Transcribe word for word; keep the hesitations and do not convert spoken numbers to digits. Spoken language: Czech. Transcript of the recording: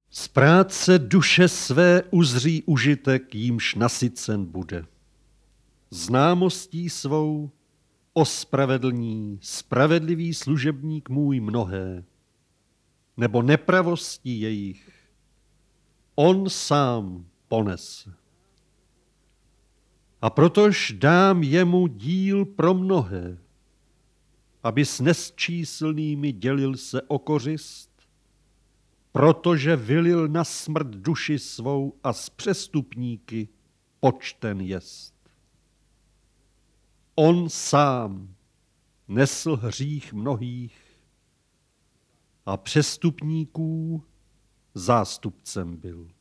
Z práce duše své uzří užitek, jímž nasycen bude. Známostí svou ospravedlní spravedlivý služebník můj mnohé, nebo nepravostí jejich on sám ponese. A protož dám jemu díl pro mnohé, aby s nesčíslnými dělil se o kořist, protože vylil na smrt duši svou a s přestupníky počten jest. On sám nesl hřích mnohých a přestupníků zástupcem byl.